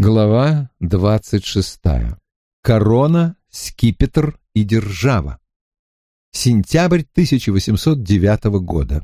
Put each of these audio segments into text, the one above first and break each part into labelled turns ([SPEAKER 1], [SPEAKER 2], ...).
[SPEAKER 1] Глава 26. Корона, скипетр и держава. Сентябрь 1809 года.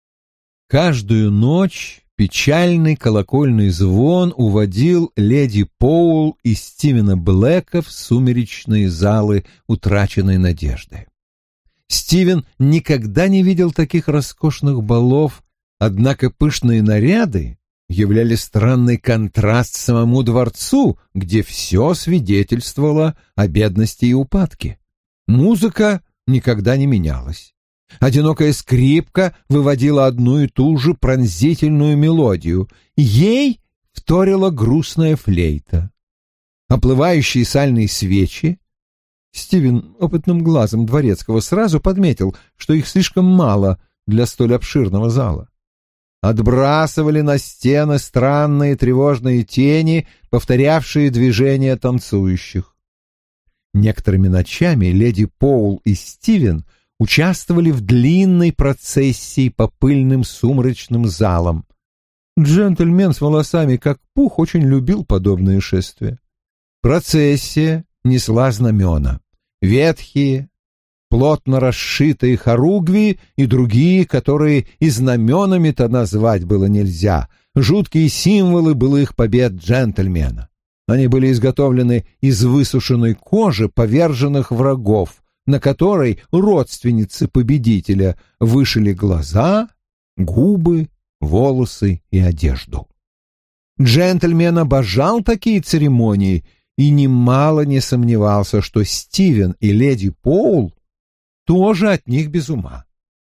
[SPEAKER 1] Каждую ночь печальный колокольный звон уводил леди Поул и Стивена Блэка в сумеречные залы утраченной надежды. Стивен никогда не видел таких роскошных балов, однако пышные наряды являли странный контраст самому дворцу, где все свидетельствовало о бедности и упадке. Музыка никогда не менялась. Одинокая скрипка выводила одну и ту же пронзительную мелодию. Ей вторила грустная флейта. Оплывающие сальные свечи. Стивен опытным глазом дворецкого сразу подметил, что их слишком мало для столь обширного зала. Отбрасывали на стены странные тревожные тени, повторявшие движения танцующих. Некоторыми ночами леди Поул и Стивен участвовали в длинной процессии по пыльным сумрачным залам. Джентльмен с волосами как пух очень любил подобные шествия. Процессия несла знамена. Ветхие, плотно расшитые хоругви и другие, которые и знаменами-то назвать было нельзя, жуткие символы былых побед джентльмена. Они были изготовлены из высушенной кожи поверженных врагов, на которой родственницы победителя вышили глаза, губы, волосы и одежду. Джентльмен обожал такие церемонии и немало не сомневался, что Стивен и леди Поул тоже от них без ума.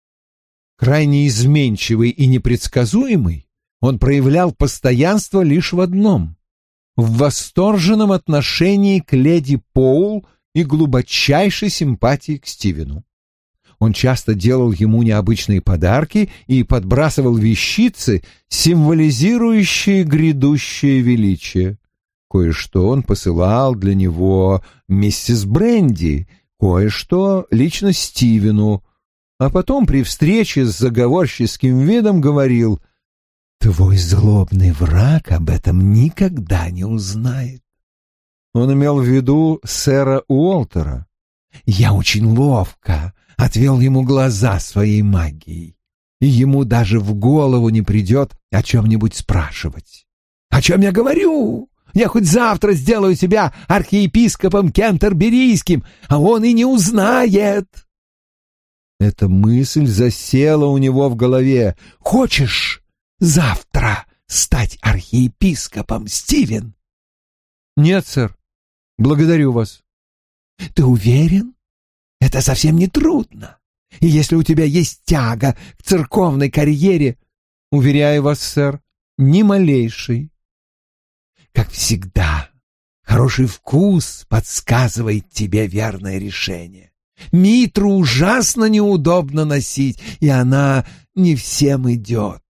[SPEAKER 1] Крайне изменчивый и непредсказуемый, он проявлял постоянство лишь в одном — в восторженном отношении к леди Поул и глубочайшей симпатии к Стивену. Он часто делал ему необычные подарки и подбрасывал вещицы, символизирующие грядущее величие. Кое-что он посылал для него миссис Бренди, кое-что лично Стивену, а потом при встрече с заговорческим видом говорил: «Твой злобный враг об этом никогда не узнает». Он имел в виду сэра Уолтера. «Я очень ловко отвел ему глаза своей магией, и ему даже в голову не придет о чем-нибудь спрашивать». «О чем я говорю? Я хоть завтра сделаю тебя архиепископом кентерберийским, а он и не узнает». Эта мысль засела у него в голове. «Хочешь завтра стать архиепископом, Стивен?» «Нет, сэр. Благодарю вас». «Ты уверен? Это совсем не трудно. И если у тебя есть тяга к церковной карьере...» «Уверяю вас, сэр, ни малейшей». «Как всегда, хороший вкус подсказывает тебе верное решение. Митру ужасно неудобно носить, и она не всем идет».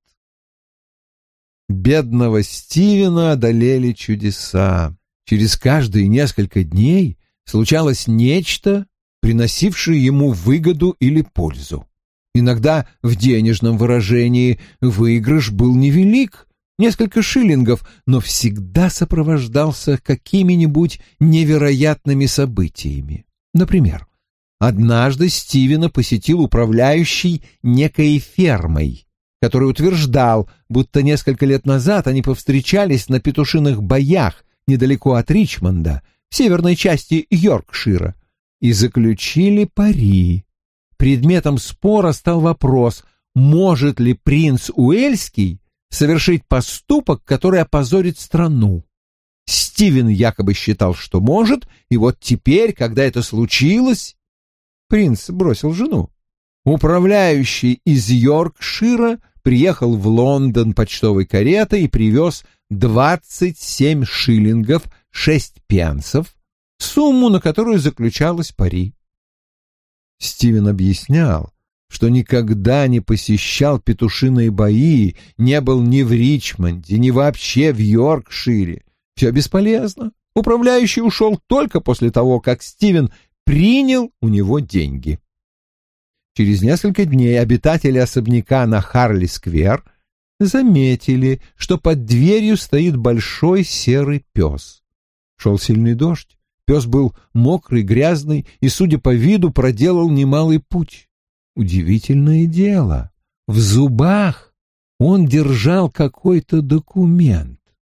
[SPEAKER 1] Бедного Стивена одолели чудеса. Через каждые несколько дней случалось нечто, приносившее ему выгоду или пользу. Иногда в денежном выражении выигрыш был невелик, несколько шиллингов, но всегда сопровождался какими-нибудь невероятными событиями. Например, однажды Стивена посетил управляющий некой фермой, который утверждал, будто несколько лет назад они повстречались на петушиных боях недалеко от Ричмонда, в северной части Йоркшира, и заключили пари. Предметом спора стал вопрос, может ли принц Уэльский совершить поступок, который опозорит страну. Стивен якобы считал, что может, и вот теперь, когда это случилось, принц бросил жену. Управляющий из Йоркшира приехал в Лондон почтовой каретой и привез 27 шиллингов 6 пенсов, сумму, на которую заключалось пари. Стивен объяснял, что никогда не посещал петушиные бои, не был ни в Ричмонде, ни вообще в Йоркшире. Все бесполезно. Управляющий ушел только после того, как Стивен принял у него деньги. Через несколько дней обитатели особняка на Харли-сквер заметили, что под дверью стоит большой серый пес. Шел сильный дождь. Пес был мокрый, грязный и, судя по виду, проделал немалый путь. Удивительное дело, в зубах он держал какой-то документ.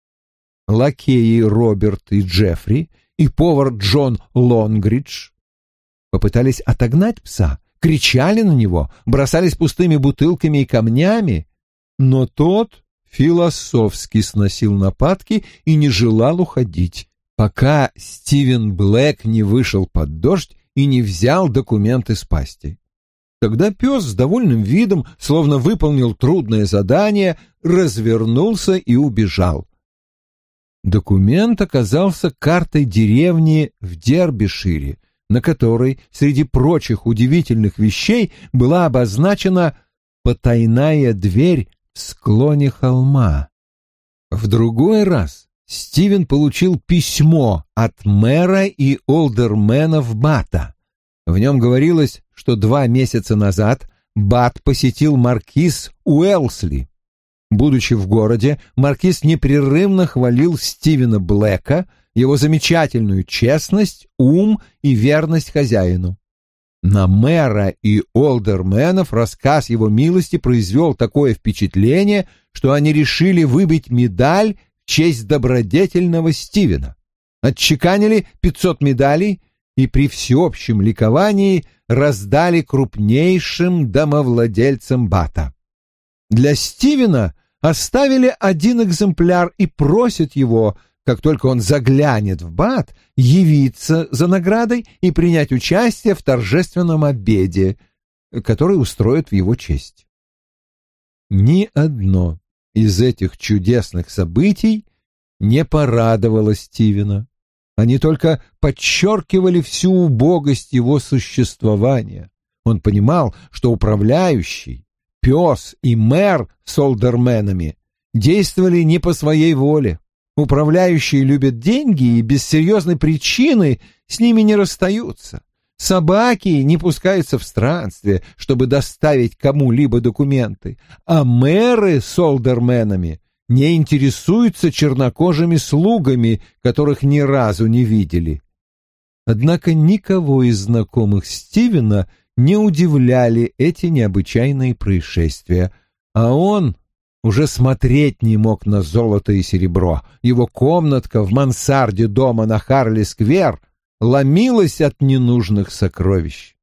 [SPEAKER 1] Лакеи Роберт и Джеффри и повар Джон Лонгридж попытались отогнать пса, кричали на него, бросались пустыми бутылками и камнями, но тот философски сносил нападки и не желал уходить, пока Стивен Блэк не вышел под дождь и не взял документ из пасти. Тогда пес с довольным видом, словно выполнил трудное задание, развернулся и убежал. Документ оказался картой деревни в Дербишире, на которой, среди прочих удивительных вещей, была обозначена потайная дверь в склоне холма. В другой раз Стивен получил письмо от мэра и олдерменов Бата. В нем говорилось, что 2 месяца назад Бат посетил маркиз Уэлсли. Будучи в городе, маркиз непрерывно хвалил Стивена Блэка, его замечательную честность, ум и верность хозяину. На мэра и олдерменов рассказ его милости произвел такое впечатление, что они решили выбить медаль в честь добродетельного Стивена. Отчеканили 500 медалей и при всеобщем ликовании раздали крупнейшим домовладельцам Бата. Для Стивена оставили 1 экземпляр и просят его, как только он заглянет в Бат, явиться за наградой и принять участие в торжественном обеде, который устроят в его честь. Ни одно из этих чудесных событий не порадовало Стивена. Они только подчеркивали всю убогость его существования. Он понимал, что управляющий, пес и мэр с олдерменами действовали не по своей воле. Управляющие любят деньги и без серьезной причины с ними не расстаются. Собаки не пускаются в странствие, чтобы доставить кому-либо документы, а мэры с олдерменами не интересуются чернокожими слугами, которых ни разу не видели. Однако никого из знакомых Стивена не удивляли эти необычайные происшествия, а он уже смотреть не мог на золото и серебро. Его комнатка в мансарде дома на Харли-сквер ломилась от ненужных сокровищ.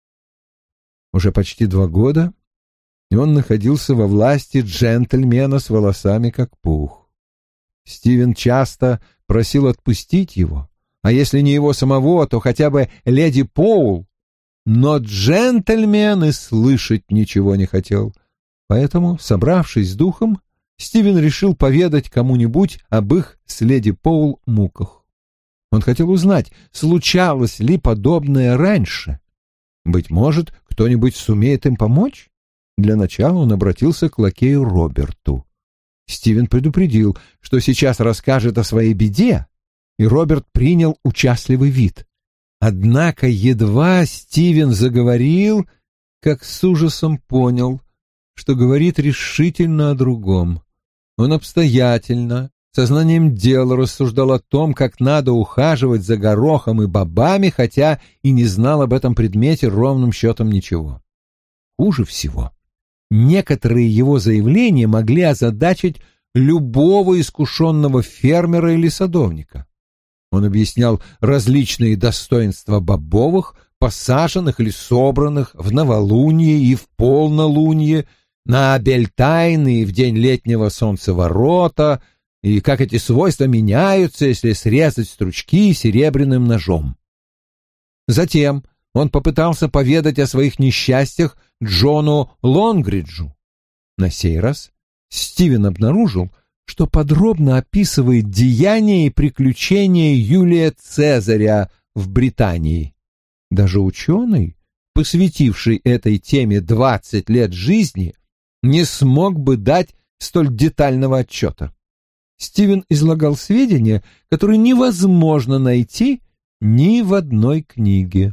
[SPEAKER 1] Уже почти 2 года, и он находился во власти джентльмена с волосами как пух. Стивен часто просил отпустить его, а если не его самого, то хотя бы леди Поул, но джентльмен и слышать ничего не хотел. Поэтому, собравшись с духом, Стивен решил поведать кому-нибудь об их с леди Поул муках. Он хотел узнать, случалось ли подобное раньше. Быть может, кто-нибудь сумеет им помочь? Для начала он обратился к лакею Роберту. Стивен предупредил, что сейчас расскажет о своей беде, и Роберт принял участливый вид. Однако едва Стивен заговорил, как с ужасом понял, что говорит решительно о другом. Он обстоятельно, сознанием дела рассуждал о том, как надо ухаживать за горохом и бобами, хотя и не знал об этом предмете ровным счетом ничего. Хуже всего, некоторые его заявления могли озадачить любого искушенного фермера или садовника. Он объяснял различные достоинства бобовых, посаженных или собранных в новолуние и в полнолуние, на Бельтайн и в день летнего солнцеворота, и как эти свойства меняются, если срезать стручки серебряным ножом. Затем он попытался поведать о своих несчастьях Джону Лонгриджу. На сей раз Стивен обнаружил, что подробно описывает деяния и приключения Юлия Цезаря в Британии. Даже ученый, посвятивший этой теме 20 лет жизни, не смог бы дать столь детального отчета. Стивен излагал сведения, которые невозможно найти ни в одной книге.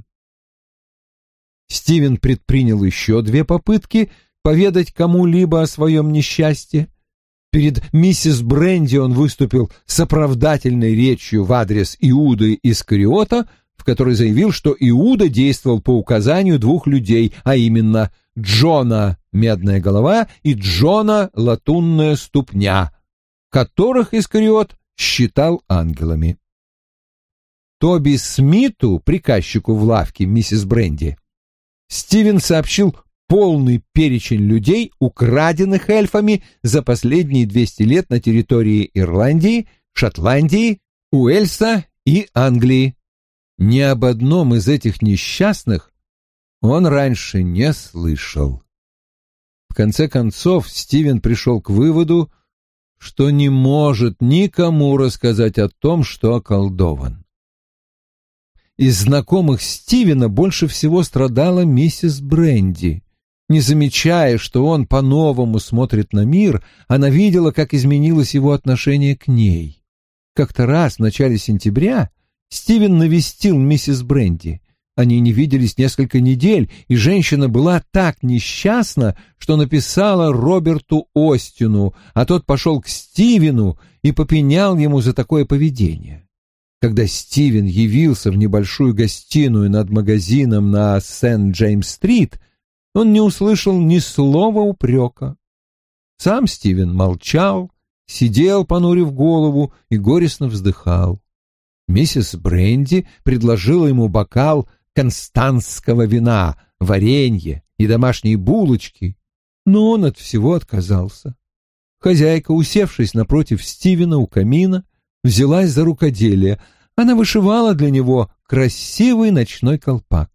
[SPEAKER 1] Стивен предпринял еще 2 попытки поведать кому-либо о своем несчастье, Перед миссис Бренди он выступил с оправдательной речью в адрес Иуды Искариота, в которой заявил, что Иуда действовал по указанию двух людей, а именно Джона «Медная голова» и Джона «Латунная ступня», которых Искариот считал ангелами. Тоби Смиту, приказчику в лавке миссис Бренди, Стивен сообщил полный перечень людей, украденных эльфами за последние 200 лет на территории Ирландии, Шотландии, Уэльса и Англии. Ни об одном из этих несчастных он раньше не слышал. В конце концов, Стивен пришел к выводу, что не может никому рассказать о том, что околдован. Из знакомых Стивена больше всего страдала миссис Бренди. Не замечая, что он по-новому смотрит на мир, она видела, как изменилось его отношение к ней. Как-то раз в начале сентября Стивен навестил миссис Бренди. Они не виделись несколько недель, и женщина была так несчастна, что написала Роберту Остину, а тот пошел к Стивену и попенял ему за такое поведение. Когда Стивен явился в небольшую гостиную над магазином на Сент-Джеймс-стрит, он не услышал ни слова упрека. Сам Стивен молчал, сидел, понурив голову, и горестно вздыхал. Миссис Бренди предложила ему бокал константского вина, варенье и домашние булочки, но он от всего отказался. Хозяйка, усевшись напротив Стивена у камина, взялась за рукоделие. Она вышивала для него красивый ночной колпак.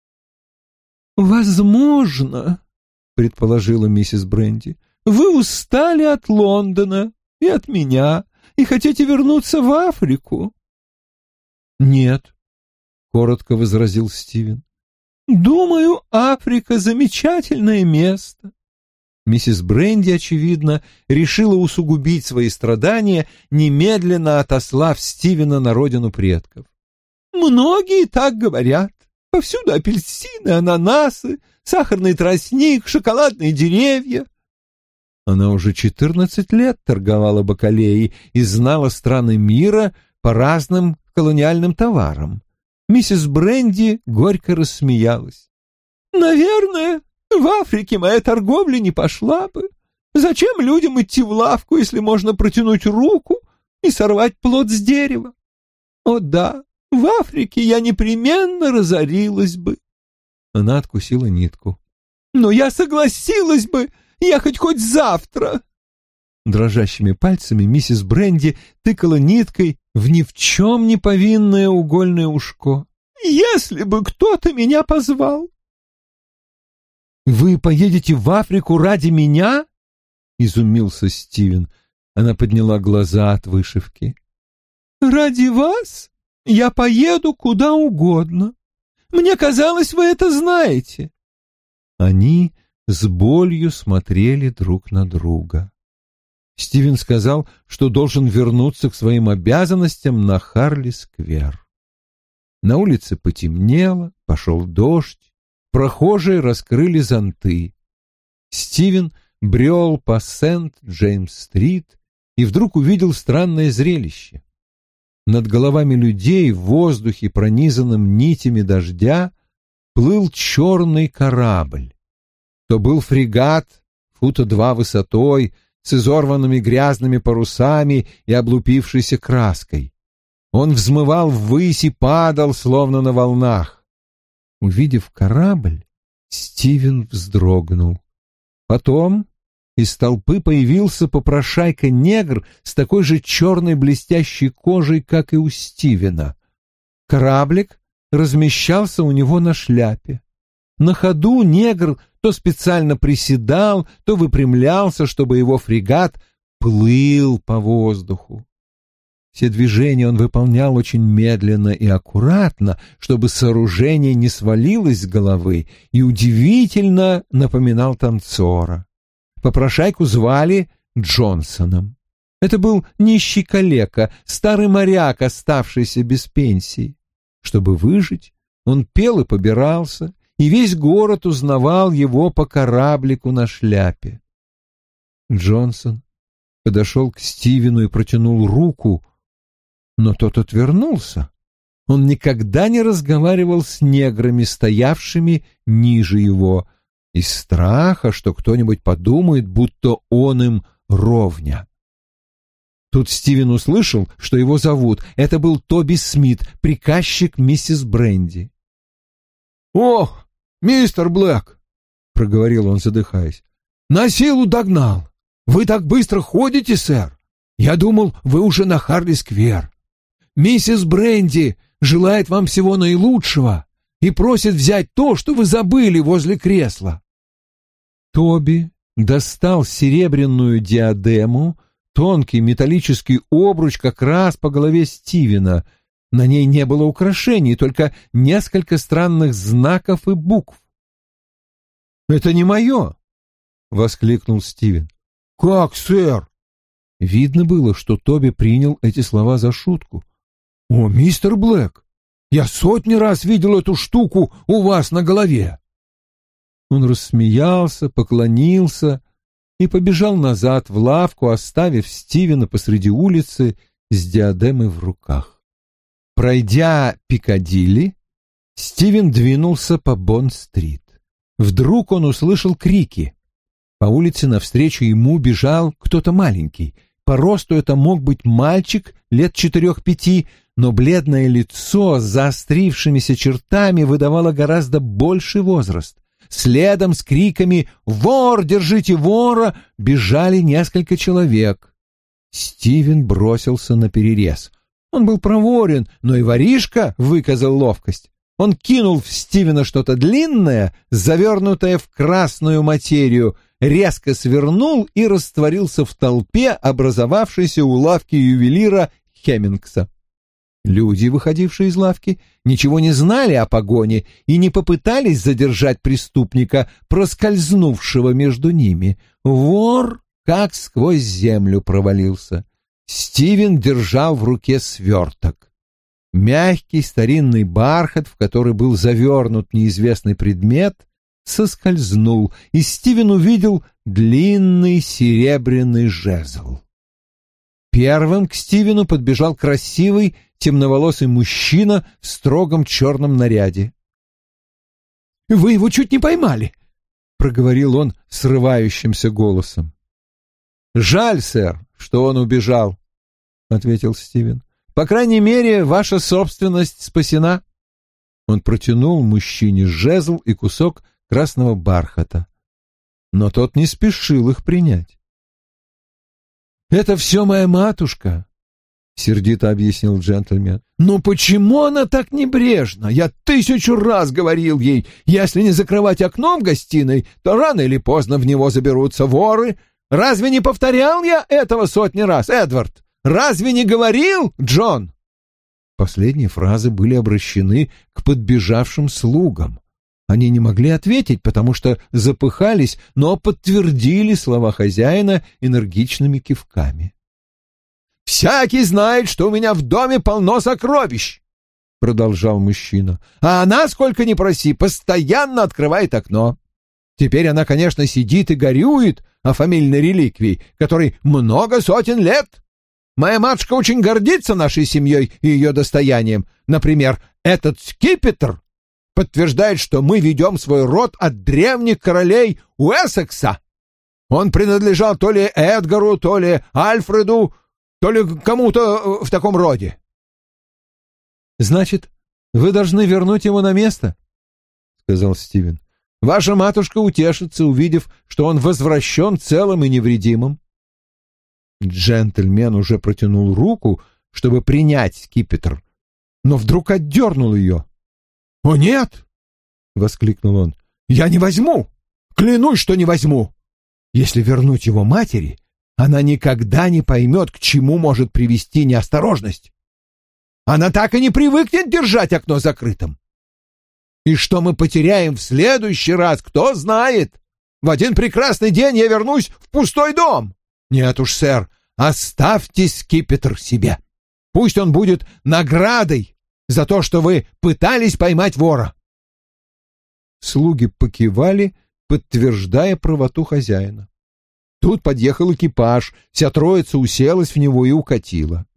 [SPEAKER 1] «Возможно, — предположила миссис Бренди, — вы устали от Лондона и от меня и хотите вернуться в Африку?» «Нет», — коротко возразил Стивен. «Думаю, Африка — замечательное место». Миссис Бренди, очевидно, решила усугубить свои страдания, немедленно отослав Стивена на родину предков. «Многие так говорят. Повсюду апельсины, ананасы, сахарный тростник, шоколадные деревья». Она уже 14 лет торговала бакалеей и знала страны мира по разным колониальным товарам. Миссис Бренди горько рассмеялась. «Наверное, в Африке моя торговля не пошла бы. Зачем людям идти в лавку, если можно протянуть руку и сорвать плод с дерева? О да, в Африке я непременно разорилась бы». Она откусила нитку. «Но я согласилась бы ехать хоть завтра». Дрожащими пальцами миссис Бренди тыкала ниткой в ни в чем не повинное угольное ушко. «Если бы кто-то меня позвал». «Вы поедете в Африку ради меня?» — изумился Стивен. Она подняла глаза от вышивки. «Ради вас я поеду куда угодно. Мне казалось, вы это знаете». Они с болью смотрели друг на друга. Стивен сказал, что должен вернуться к своим обязанностям на Харли-сквер. На улице потемнело, пошел дождь, прохожие раскрыли зонты. Стивен брел по Сент-Джеймс-стрит и вдруг увидел странное зрелище. Над головами людей в воздухе, пронизанном нитями дождя, плыл черный корабль. То был фрегат, фута 2 высотой, с изорванными грязными парусами и облупившейся краской. Он взмывал ввысь и падал, словно на волнах. Увидев корабль, Стивен вздрогнул. Потом из толпы появился попрошайка-негр с такой же черной блестящей кожей, как и у Стивена. Кораблик размещался у него на шляпе. На ходу негр то специально приседал, то выпрямлялся, чтобы его фрегат плыл по воздуху. Все движения он выполнял очень медленно и аккуратно, чтобы сооружение не свалилось с головы, и удивительно напоминал танцора. Попрошайку звали Джонсоном. Это был нищий калека, старый моряк, оставшийся без пенсии. Чтобы выжить, он пел и побирался, и весь город узнавал его по кораблику на шляпе. Джонсон подошел к Стивену и протянул руку, но тот отвернулся. Он никогда не разговаривал с неграми, стоявшими ниже его, из страха, что кто-нибудь подумает, будто он им ровня. Тут Стивен услышал, что его зовут. Это был Тоби Смит, приказчик миссис Бренди. «Ох, мистер Блэк!» — проговорил он, задыхаясь. «На силу догнал. Вы так быстро ходите, сэр. Я думал, вы уже на Харли-сквер. Миссис Бренди желает вам всего наилучшего и просит взять то, что вы забыли возле кресла». Тоби достал серебряную диадему, тонкий металлический обруч как раз по голове Стивена. На ней не было украшений, только несколько странных знаков и букв. «Это не мое!» — воскликнул Стивен. «Как, сэр?» Видно было, что Тоби принял эти слова за шутку. «О, мистер Блэк, я сотни раз видел эту штуку у вас на голове!» Он рассмеялся, поклонился и побежал назад в лавку, оставив Стивена посреди улицы с диадемой в руках. Пройдя Пикадилли, Стивен двинулся по Бонд-стрит. Вдруг он услышал крики. По улице навстречу ему бежал кто-то маленький. По росту это мог быть мальчик лет 4-5, но бледное лицо с заострившимися чертами выдавало гораздо больший возраст. Следом с криками «Вор! Держите вора!» бежали несколько человек. Стивен бросился на перерез. Он был проворен, но и воришка выказал ловкость. Он кинул в Стивена что-то длинное, завернутое в красную материю, резко свернул и растворился в толпе, образовавшейся у лавки ювелира Хеммингса. Люди, выходившие из лавки, ничего не знали о погоне и не попытались задержать преступника, проскользнувшего между ними. Вор как сквозь землю провалился. Стивен держал в руке сверток. Мягкий старинный бархат, в который был завернут неизвестный предмет, соскользнул, и Стивен увидел длинный серебряный жезл. Первым к Стивену подбежал красивый темноволосый мужчина в строгом черном наряде. «Вы его чуть не поймали!» — проговорил он срывающимся голосом. «Жаль, сэр, что он убежал», — ответил Стивен. «По крайней мере, ваша собственность спасена». Он протянул мужчине жезл и кусок красного бархата, но тот не спешил их принять. «Это все моя матушка», — сердито объяснил джентльмен. «Но почему она так небрежна? Я 1000 раз говорил ей, если не закрывать окно в гостиной, то рано или поздно в него заберутся воры. Разве не повторял я этого сотни раз, Эдвард? Разве не говорил, Джон?» Последние фразы были обращены к подбежавшим слугам. Они не могли ответить, потому что запыхались, но подтвердили слова хозяина энергичными кивками. «Всякий знает, что у меня в доме полно сокровищ», — продолжал мужчина. «А она, сколько ни проси, постоянно открывает окно. Теперь она, конечно, сидит и горюет о фамильной реликвии, которой много сотен лет. Моя матушка очень гордится нашей семьей и ее достоянием. Например, этот скипетр подтверждает, что мы ведем свой род от древних королей Уэссекса. Он принадлежал то ли Эдгару, то ли Альфреду, то ли кому-то в таком роде». «Значит, вы должны вернуть его на место?» — сказал Стивен. «Ваша матушка утешится, увидев, что он возвращен целым и невредимым». Джентльмен уже протянул руку, чтобы принять скипетр, но вдруг отдернул ее. «О, нет!» — воскликнул он. «Я не возьму! Клянусь, что не возьму! Если вернуть его матери, она никогда не поймет, к чему может привести неосторожность. Она так и не привыкнет держать окно закрытым. И что мы потеряем в следующий раз, кто знает? В один прекрасный день я вернусь в пустой дом. Нет уж, сэр, оставьте скипетр себе. Пусть он будет наградой за то, что вы пытались поймать вора». Слуги покивали, подтверждая правоту хозяина. Тут подъехал экипаж, вся троица уселась в него и укатила.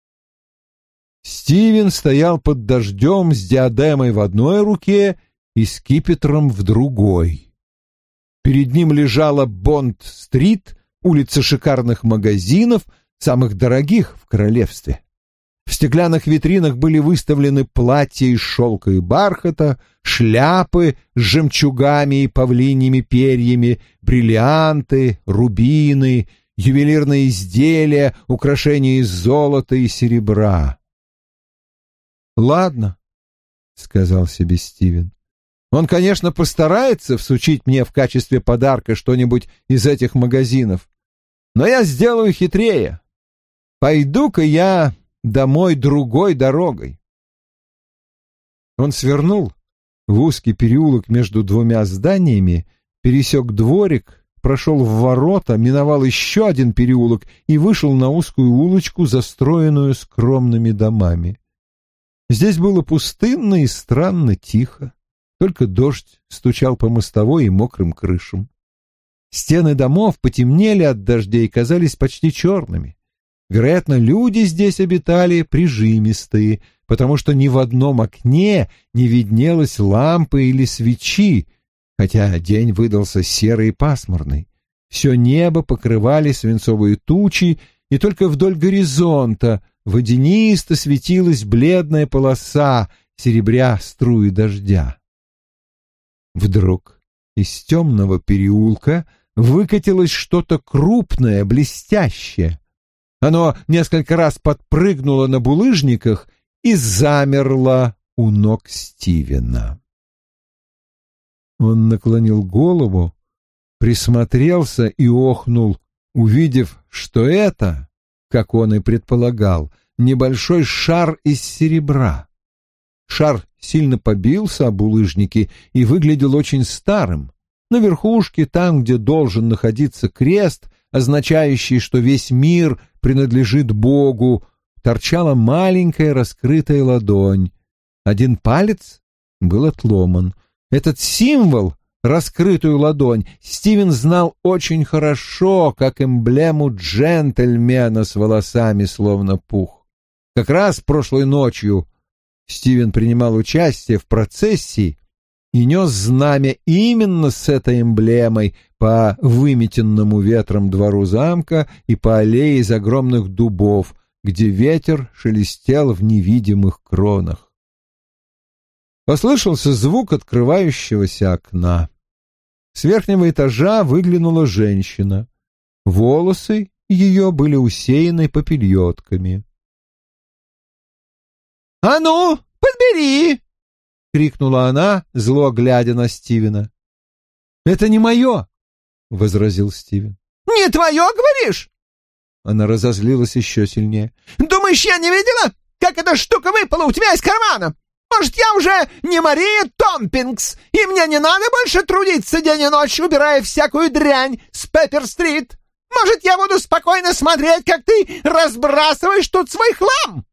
[SPEAKER 1] Стивен стоял под дождем с диадемой в одной руке и скипетром в другой. Перед ним лежала Бонд-стрит, улица шикарных магазинов, самых дорогих в королевстве. В стеклянных витринах были выставлены платья из шелка и бархата, шляпы с жемчугами и павлиньими перьями, бриллианты, рубины, ювелирные изделия, украшения из золота и серебра. «Ладно», — сказал себе Стивен, — «он, конечно, постарается всучить мне в качестве подарка что-нибудь из этих магазинов, но я сделаю хитрее. Пойду-ка я домой другой дорогой». Он свернул в узкий переулок между двумя зданиями, пересек дворик, прошел в ворота, миновал еще один переулок и вышел на узкую улочку, застроенную скромными домами. Здесь было пустынно и странно тихо, только дождь стучал по мостовой и мокрым крышам. Стены домов потемнели от дождя и казались почти черными. Вероятно, люди здесь обитали прижимистые, потому что ни в одном окне не виднелось лампы или свечи, хотя день выдался серый и пасмурный. Все небо покрывали свинцовые тучи, и только вдоль горизонта водянисто светилась бледная полоса, серебря струи дождя. Вдруг из темного переулка выкатилось что-то крупное, блестящее. Оно несколько раз подпрыгнуло на булыжниках и замерло у ног Стивена. Он наклонил голову, присмотрелся и охнул, увидев, что это, как он и предполагал, небольшой шар из серебра. Шар сильно побился об булыжники и выглядел очень старым. На верхушке, там, где должен находиться крест, означающий, что весь мир принадлежит Богу, торчала маленькая раскрытая ладонь. Один палец был отломан. Этот символ, раскрытую ладонь, Стивен знал очень хорошо, как эмблему джентльмена с волосами словно пух. Как раз прошлой ночью Стивен принимал участие в процессии и нес знамя именно с этой эмблемой по выметенному ветром двору замка и по аллее из огромных дубов, где ветер шелестел в невидимых кронах. Послышался звук открывающегося окна. С верхнего этажа выглянула женщина. Волосы ее были усеяны попельотками. «А ну, подбери!» — крикнула она, зло глядя на Стивена. «Это не мое!» — возразил Стивен. «Не твое, говоришь?» Она разозлилась еще сильнее. «Думаешь, я не видела, как эта штука выпала у тебя из кармана? Может, я уже не Мария Томпингс, и мне не надо больше трудиться день и ночь, убирая всякую дрянь с Пеппер-стрит? Может, я буду спокойно смотреть, как ты разбрасываешь тут свой хлам?»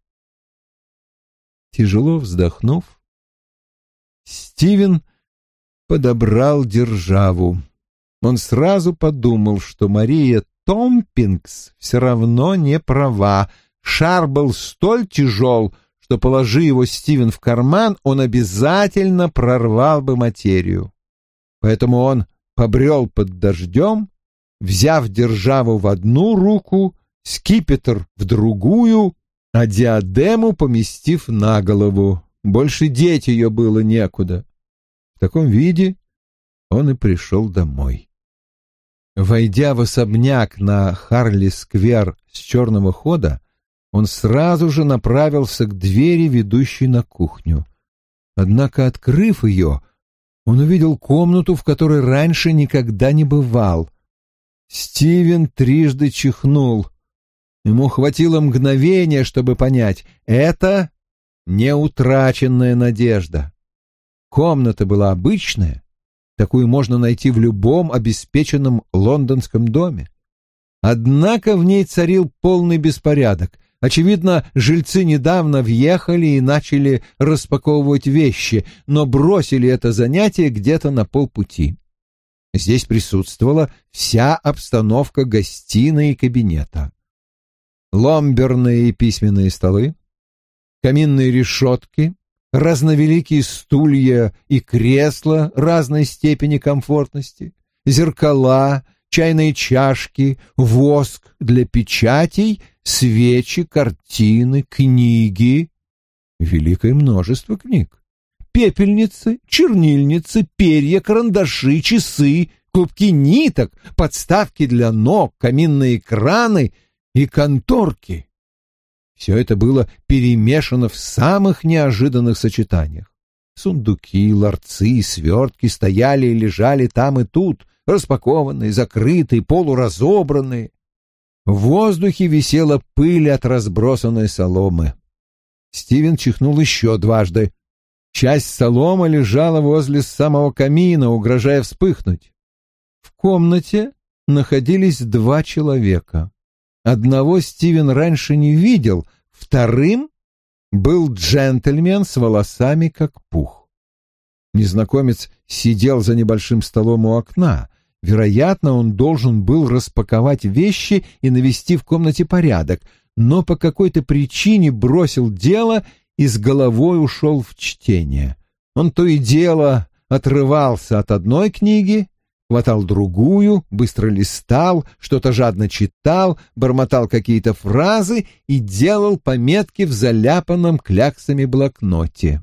[SPEAKER 1] Тяжело вздохнув, Стивен подобрал державу. Он сразу подумал, что Мария Томпингс все равно не права. Шар был столь тяжел, что, положи его Стивен в карман, он обязательно прорвал бы материю. Поэтому он побрел под дождем, взяв державу в одну руку, скипетр в другую, а диадему поместив на голову. Больше деть ее было некуда. В таком виде он и пришел домой. Войдя в особняк на Харли-сквер с черного хода, он сразу же направился к двери, ведущей на кухню. Однако, открыв ее, он увидел комнату, в которой раньше никогда не бывал. Стивен трижды чихнул. Ему хватило мгновения, чтобы понять — это не утраченная надежда. Комната была обычная, такую можно найти в любом обеспеченном лондонском доме. Однако в ней царил полный беспорядок. Очевидно, жильцы недавно въехали и начали распаковывать вещи, но бросили это занятие где-то на полпути. Здесь присутствовала вся обстановка гостиной и кабинета. Ломберные и письменные столы, каминные решетки, разновеликие стулья и кресла разной степени комфортности, зеркала, чайные чашки, воск для печатей, свечи, картины, книги. Великое множество книг. Пепельницы, чернильницы, перья, карандаши, часы, клубки ниток, подставки для ног, каминные краны и конторки. Все это было перемешано в самых неожиданных сочетаниях. Сундуки, ларцы и свертки стояли и лежали там и тут, распакованные, закрытые, полуразобранные. В воздухе висела пыль от разбросанной соломы. Стивен чихнул еще дважды. Часть соломы лежала возле самого камина, угрожая вспыхнуть. В комнате находились два человека. Одного Стивен раньше не видел, вторым был джентльмен с волосами как пух. Незнакомец сидел за небольшим столом у окна. Вероятно, он должен был распаковать вещи и навести в комнате порядок, но по какой-то причине бросил дело и с головой ушел в чтение. Он то и дело отрывался от одной книги, хватал другую, быстро листал, что-то жадно читал, бормотал какие-то фразы и делал пометки в заляпанном кляксами блокноте.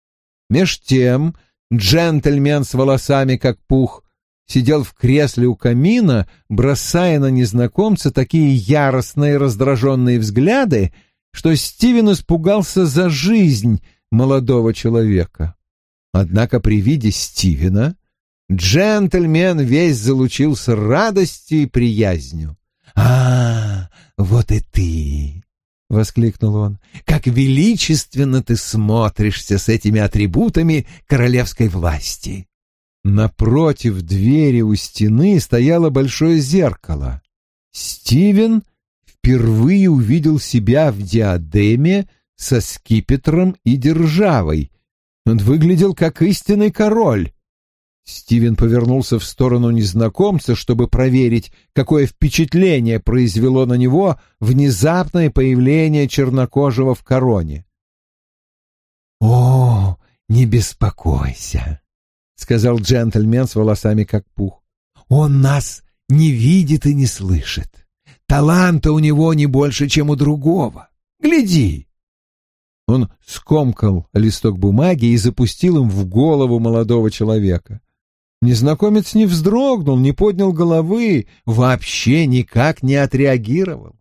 [SPEAKER 1] Меж тем джентльмен с волосами как пух сидел в кресле у камина, бросая на незнакомца такие яростные раздраженные взгляды, что Стивен испугался за жизнь молодого человека. Однако при виде Стивена джентльмен весь залучился радостью и приязнью. «А, вот и ты!» — воскликнул он. «Как величественно ты смотришься с этими атрибутами королевской власти!» Напротив двери у стены стояло большое зеркало. Стивен впервые увидел себя в диадеме со скипетром и державой. Он выглядел как истинный король. Стивен повернулся в сторону незнакомца, чтобы проверить, какое впечатление произвело на него внезапное появление чернокожего в короне. «О, не беспокойся», — сказал джентльмен с волосами как пух. «Он нас не видит и не слышит. Таланта у него не больше, чем у другого. Гляди!» Он скомкал листок бумаги и запустил им в голову молодого человека. Незнакомец не вздрогнул, не поднял головы, вообще никак не отреагировал.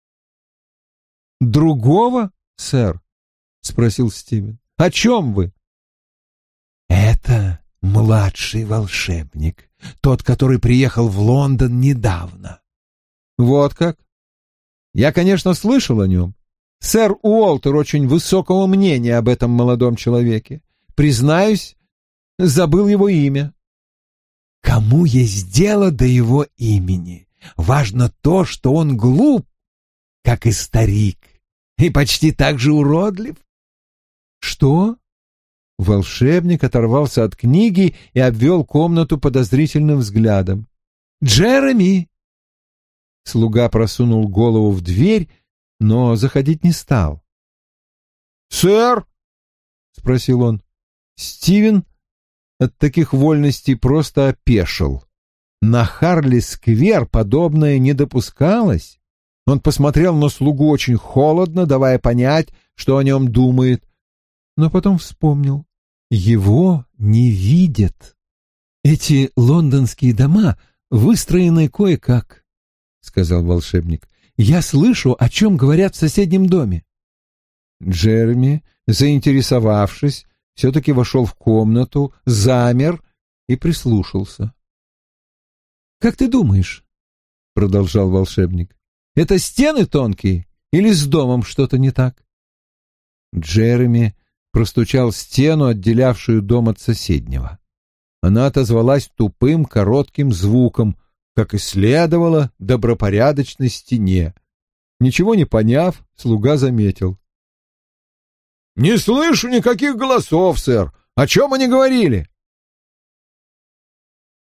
[SPEAKER 1] «Другого, сэр?» — спросил Стивен. «О чем вы?» «Это младший волшебник, тот, который приехал в Лондон недавно». «Вот как? Я, конечно, слышал о нем. Сэр Уолтер очень высокого мнения об этом молодом человеке. Признаюсь, забыл его имя». «Кому есть дело до его имени? Важно то, что он глуп, как и старик, и почти так же уродлив». «Что?» Волшебник оторвался от книги и обвел комнату подозрительным взглядом. «Джереми!» Слуга просунул голову в дверь, но заходить не стал. «Сэр?» — спросил он. Стивен от таких вольностей просто опешил. На Харли-сквер подобное не допускалось. Он посмотрел на слугу очень холодно, давая понять, что о нем думает, но потом вспомнил. Его не видят. Эти лондонские дома выстроены кое-как, — сказал волшебник. Я слышу, о чем говорят в соседнем доме. Джереми, заинтересовавшись, все-таки вошел в комнату, замер и прислушался. «Как ты думаешь, — продолжал волшебник, — это стены тонкие или с домом что-то не так?» Джереми простучал стену, отделявшую дом от соседнего. Она отозвалась тупым, коротким звуком, как и следовало добропорядочной стене. Ничего не поняв, слуга заметил. «Не слышу никаких голосов, сэр. О чем они говорили?»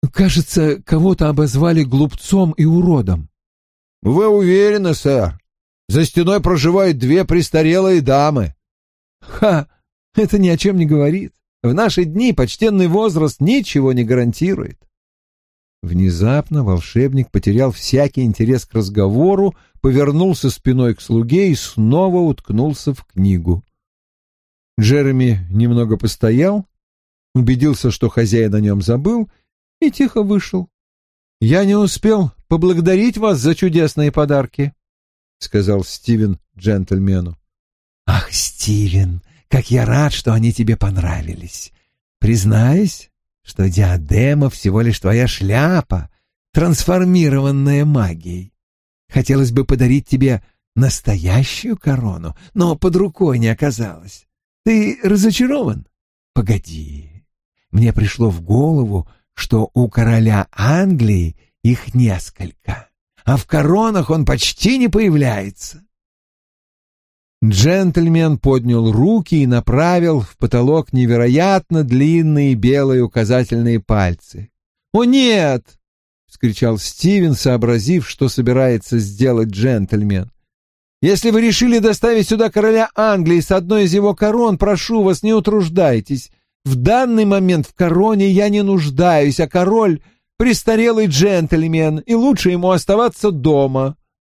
[SPEAKER 1] Кажется, кого-то обозвали глупцом и уродом. Вы уверены, сэр? За стеной проживают две престарелые дамы. Ха! Это ни о чем не говорит. В наши дни почтенный возраст ничего не гарантирует. Внезапно волшебник потерял всякий интерес к разговору, повернулся спиной к слуге и снова уткнулся в книгу. Джереми немного постоял, убедился, что хозяин о нем забыл, и тихо вышел. «Я не успел поблагодарить вас за чудесные подарки», — сказал Стивен джентльмену. «Ах, Стивен, как я рад, что они тебе понравились. Признаюсь, что диадема всего лишь твоя шляпа, трансформированная магией. Хотелось бы подарить тебе настоящую корону, но под рукой не оказалось. Ты разочарован? Погоди. Мне пришло в голову, что у короля Англии их несколько, а в коронах он почти не появляется». Джентльмен поднял руки и направил в потолок невероятно длинные белые указательные пальцы. «О, нет!» — вскричал Стивен, сообразив, что собирается сделать джентльмен. «Если вы решили доставить сюда короля Англии с одной из его корон, прошу вас, не утруждайтесь. В данный момент в короне я не нуждаюсь, а король — престарелый джентльмен, и лучше ему оставаться дома».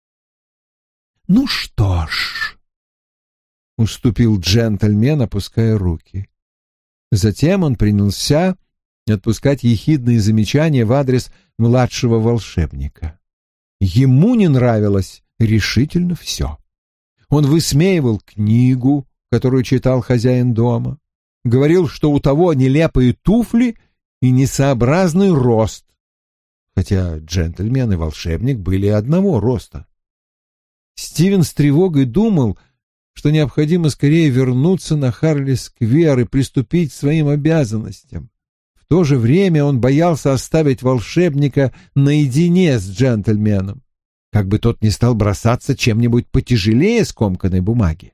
[SPEAKER 1] «Ну что ж», — уступил джентльмен, опуская руки. Затем он принялся отпускать ехидные замечания в адрес младшего волшебника. Ему не нравилось решительно все. Он высмеивал книгу, которую читал хозяин дома, говорил, что у того нелепые туфли и несообразный рост, хотя джентльмен и волшебник были одного роста. Стивен с тревогой думал, что необходимо скорее вернуться на Харли-сквер и приступить к своим обязанностям. В то же время он боялся оставить волшебника наедине с джентльменом, как бы тот не стал бросаться чем-нибудь потяжелее скомканной бумаги.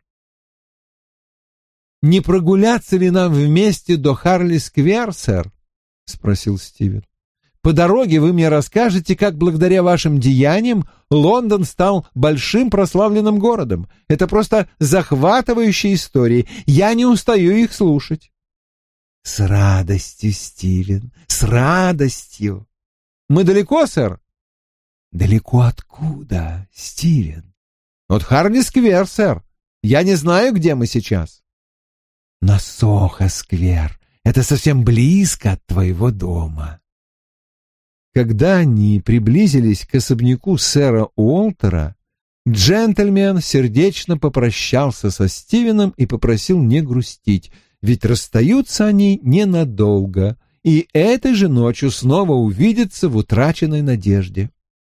[SPEAKER 1] «Не прогуляться ли нам вместе до Харли-сквер, сэр?» — спросил Стивен. «По дороге вы мне расскажете, как благодаря вашим деяниям Лондон стал большим прославленным городом. Это просто захватывающие истории. Я не устаю их слушать». «С радостью, Стивен, с радостью». «Мы далеко, сэр?» «Далеко откуда, Стивен?» «От Харли-сквер, сэр. Я не знаю, где мы сейчас». «На Сохо-сквер. Это совсем близко от твоего дома». Когда они приблизились к особняку сэра Уолтера, джентльмен сердечно попрощался со Стивеном и попросил не грустить, ведь расстаются они ненадолго, и этой же ночью снова увидятся в утраченной надежде.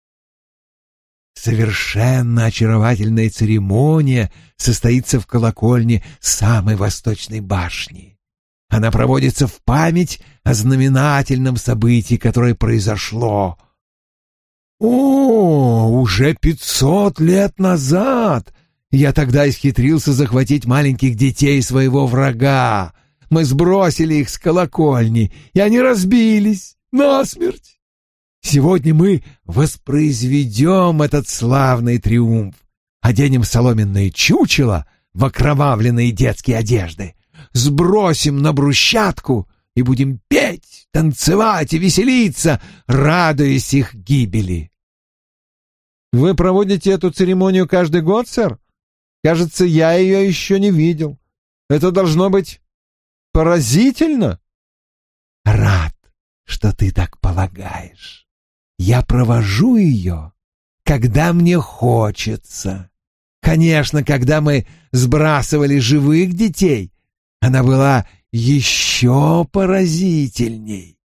[SPEAKER 1] Совершенно очаровательная церемония состоится в колокольне самой восточной башни. Она проводится в память о знаменательном событии, которое произошло. Уже 500 лет назад! Я тогда исхитрился захватить маленьких детей своего врага. Мы сбросили их с колокольни, и они разбились насмерть. Сегодня мы воспроизведем этот славный триумф, оденем соломенные чучела в окровавленные детские одежды, сбросим на брусчатку и будем петь, танцевать и веселиться, радуясь их гибели. Вы проводите эту церемонию каждый год, сэр? Кажется, я ее еще не видел. Это должно быть поразительно. Рад, что ты так полагаешь. Я провожу ее, когда мне хочется. Конечно, когда мы сбрасывали живых детей, она была еще поразительней.